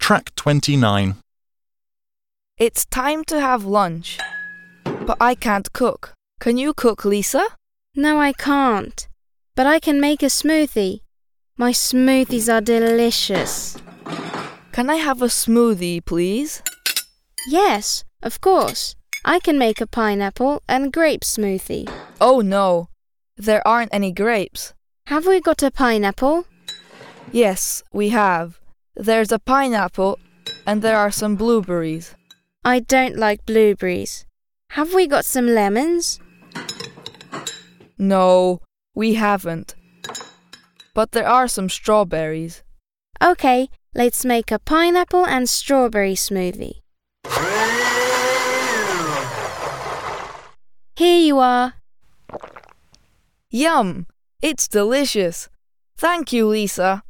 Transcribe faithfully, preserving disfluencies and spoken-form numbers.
Track twenty-nine. It's time to have lunch. But I can't cook. Can you cook, Lisa? No, I can't. But I can make a smoothie. My smoothies are delicious. Can I have a smoothie, please? Yes, of course. I can make a pineapple and grape smoothie. Oh no, there aren't any grapes. Have we got a pineapple? Yes, we have. There's a pineapple and there are some blueberries. I don't like blueberries. Have we got some lemons? No, we haven't. But there are some strawberries. Okay, let's make a pineapple and strawberry smoothie. Here you are. Yum! It's delicious. Thank you, Lisa.